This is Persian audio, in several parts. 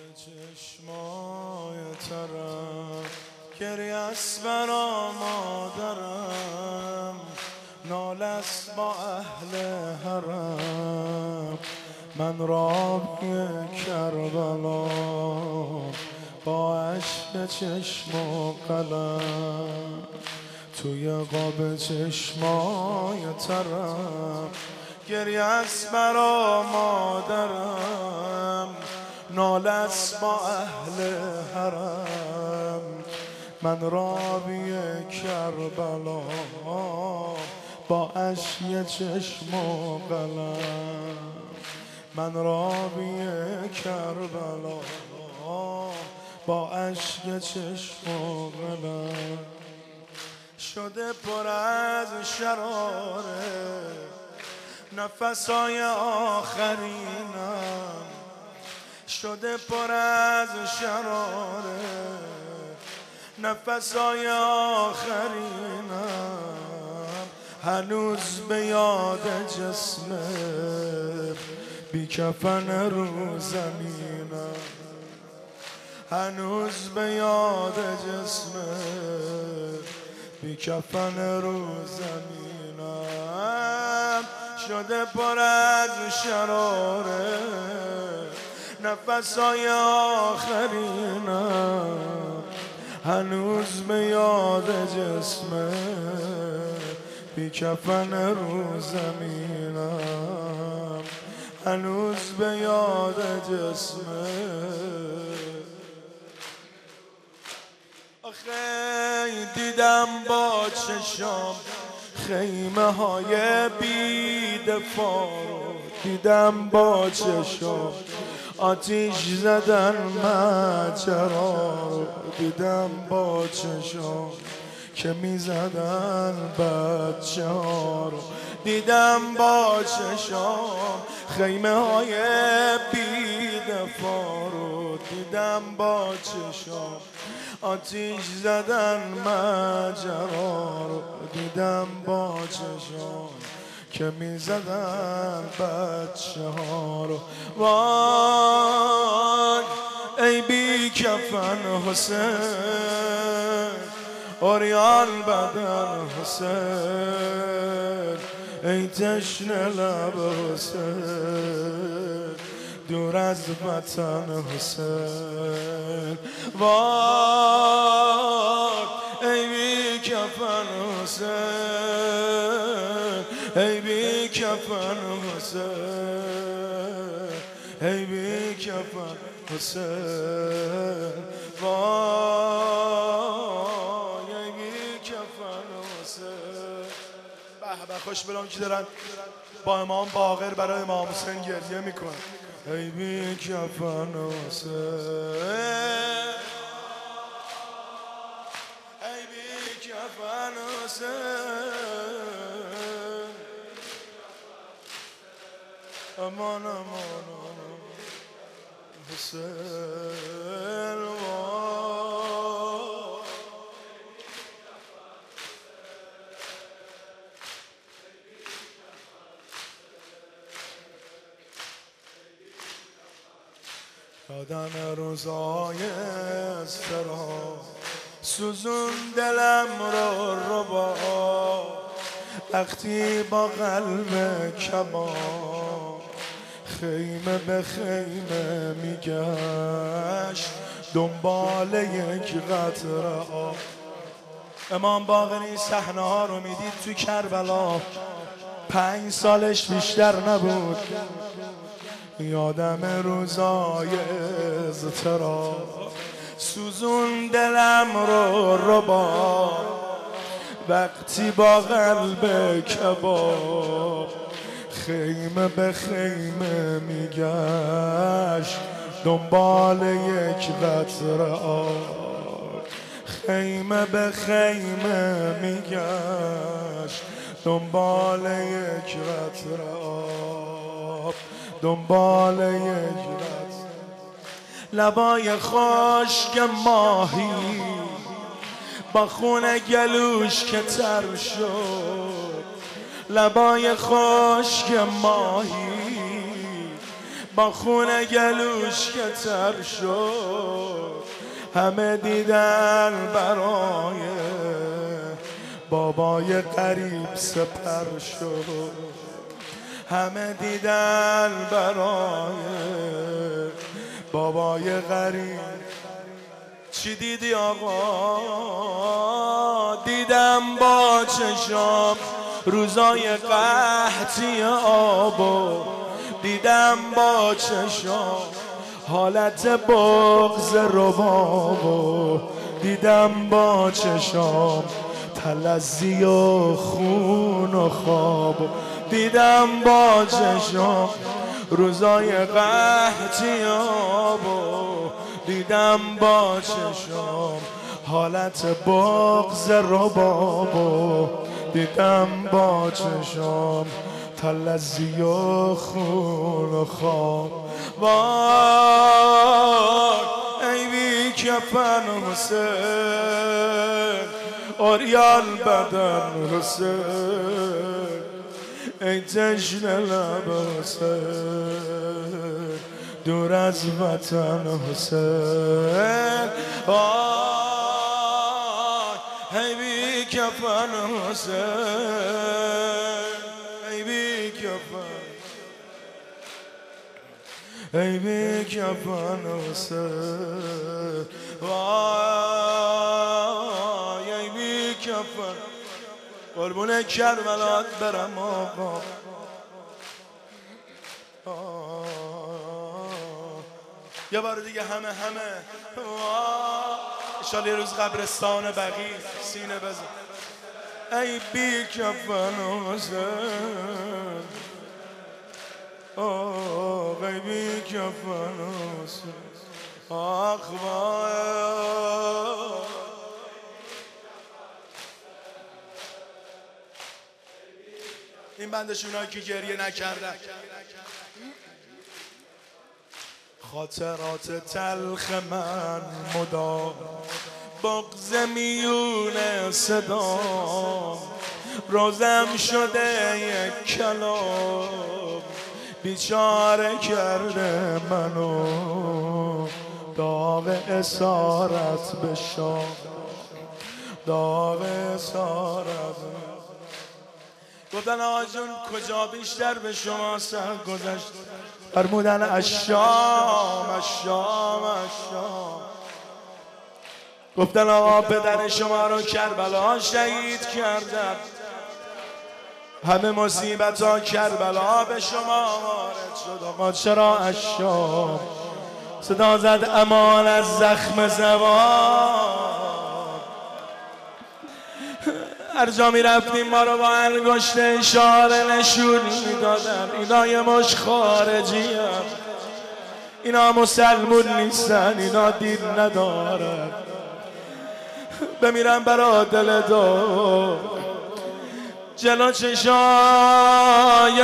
چشمای ترم گریه‌ست برا مادرم، نالست با اهل حرم. من راوی کربلا با اشک چشم و قلم، توی قاب چشمای ترم گریه‌ست برا مادرم، نالست با اهل حرم. من راوی کربلا با اشک چشم و قلم، من راوی کربلا با اشک چشم و قلم. شده پر از شراره نفسای آخرینم، شده پر از شراره نفسای آخرینم. هنوز به یاد جسم بی کفن رو زمینم، هنوز به یاد جسم بی کفن رو زمینم. شده پر از شراره نفسای آخرینم، هنوز به یاد جسم بی کفن رو زمینم، هنوز به یاد جسم. آخه دیدم با چشم خیمه های بی‌دفاع، دیدم با چشم آتیش زدن مجرا، دیدم با چشم که میزدن بچه ها رو، دیدم با چشم خیمه های بی‌دفاع رو، دیدم با چشم آتیش زدن مجرا رو، دیدم با چشم که میزدن بچه ها رو. وای ای بی کفن حسین، عریان بدن حسین، ای تشنه لب حسین، دور از وطن حسین. وای ای بی کفن حسین، ای بی کفن حسین، ای بی کفن حسین. وای ای بی کفن حسین. به به خوش بلان که دارن با امام باقر برای امام حسین گریه میکنن. ای بی کفن حسین، ای بی کفن حسین، امان امان حسین. یادم روزای استراحت سوزون دلم رو با، وقتی با قلب کباب خیمه به خیمه میگشت دنبال یک قطره آب. امام باقری صحنه ها رو میدید تو کربلا، 5 سالش بیشتر نبود. یادم روزای اضطراب سوزون دلم رو با، وقتی با قلب کباب خیمه به خیمه میگشت دنبال یک قطره آب، خیمه به خیمه میگشت دنبال یک قطره آب، دنبال یک قطره. لبای خشک ماهی با خون گلوش که تر شد، لبای خشک ماهی با خون گلوش که تر شد، همه دیدن برای بابای غریب سپر شد، همه دیدن برای بابای غریب. چی دیدی آقا؟ دیدم با چشام روزای قحطی آبو، دیدم با چشام حالت بغض ربابو، دیدم با چشام تلذی و خون و خوابو، دیدم با چشام روزای قحطی آبو، دیدم با چشام حالت بغض ربابو، دیدم با چشام تلذی و خون و خواب. وای ای بی کفن حسین، اوریان بدن حسین، ای تشنه لب حسین، دور از وطن حسین. وای ای بی کفن حسین، ای بی کفن، ای بی کفن حسین. وای ای بی کفن، قربون کربلات برم آقا. یه بار دیگه همه انشالله یه روز قبرستان بقیع سینه بزن. ای بی کفن حسین، ای بی کفن حسین، آخ وای. این بندشونایی که گریه نکردن، خاطرات تلخ من مدام، بغض میون صدا، روزم شده یک کلام، بیچاره کرده منو، داغ اسارت بشام، داغ اسارت. گفتن آقا جون کجا بیشتر به شما سر گذشت؟ فرمودن الشام الشام الشام. گفتن آقا پدر شما رو کربلا شهید کردن، همه مصیبت ها کربلا به شما وارد شد. آقا چرا الشام؟ صدا زد امان از زخم زبان. هر جا می رفتیم ما رو با انگشت اشاره نشون میدادن، اینا یه مش خارجی هم، اینا مسلمون نیستن، اینا دین ندارن. بمیرن برا دل دو جلو چشای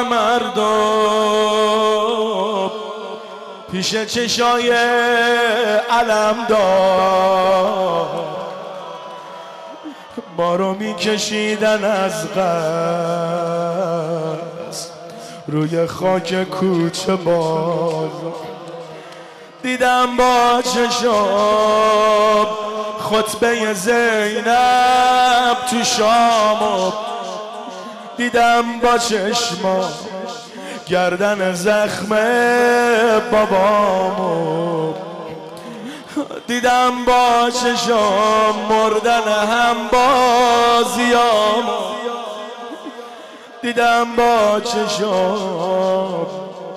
مردم، پیش چشای علم دار، ما رو میکشیدن از قصد روی خاک کوچه باز. دیدم با چشم خطبه زینب تو شام، دیدم با چشم گردن زخم بابامو، دیدم با چشم مردن هم بازیامو، دیدم با چشم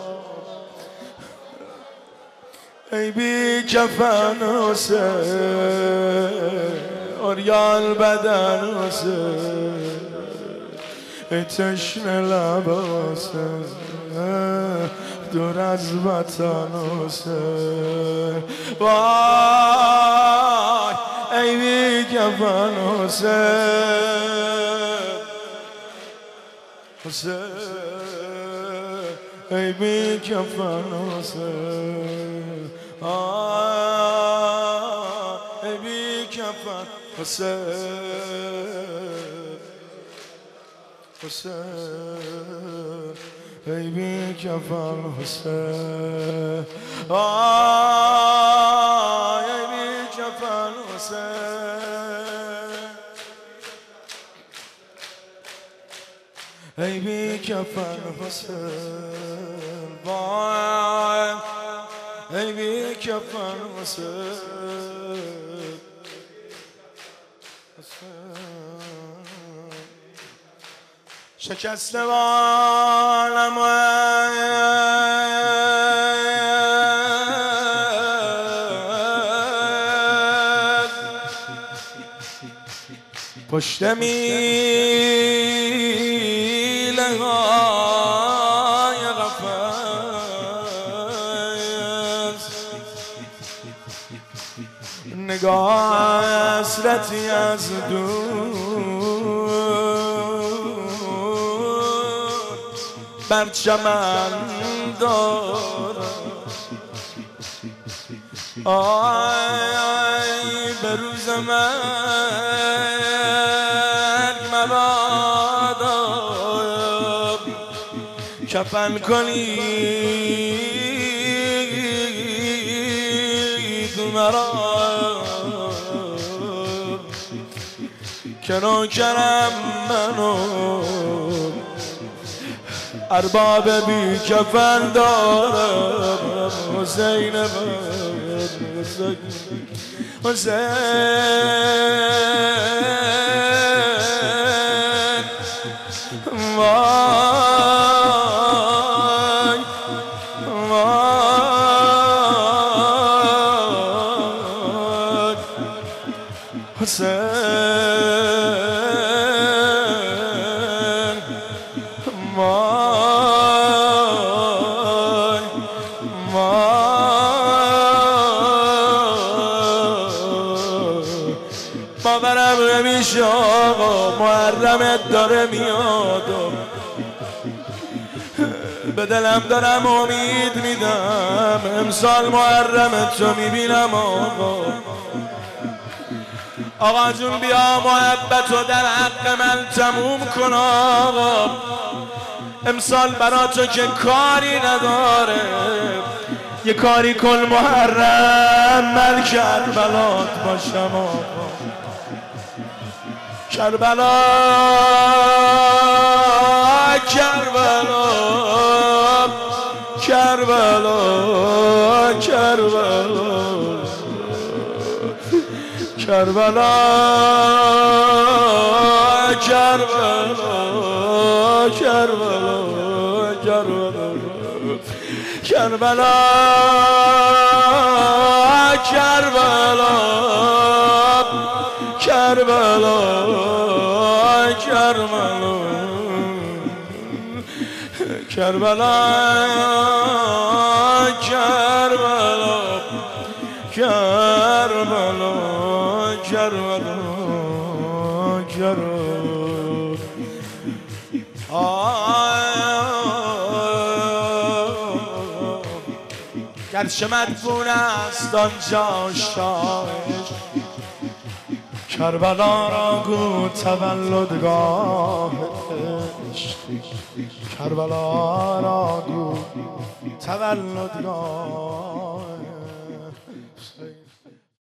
ای بی کفن حسین، اوریان بدن حسین، ای تشنه لب حسین، دور از وطن حسین. وای ای بی کفن حسین، حسین ای بی کفن حسین، ای بی کفن حسین، حسین ای بی کفن حسین ای بی کفن حسین ای بی کفن حسین وای ای بی کفن حسین شکست بالم پشت میله های قفس نگاه حسرتی از دور بر چمن دارم آی به روز مرگ مبادا کفن کنید مرا که نوکرم منو ارباب بی کفن دارم حسین حسین وای وای حسین باورم نمیشه آقا محرمت داره میاد به دلم دارم امید میدم امسال محرمت رو میبینم آقا جون بیا محبت رو در حق من تموم کن آقا امسال برا تو که کاری نداره یه کاری کن محرم من کربلات باشم آقا کربلا کربلا کربلا کربلا کربلا کربلا کربلا کربلا کربلا کربلا کربلا کربلا کربلا کربلا کربلا گرچه مدفون است آنجا شاهش کربلا را گو تولدگاه عشق کربلا را گو تولدگاه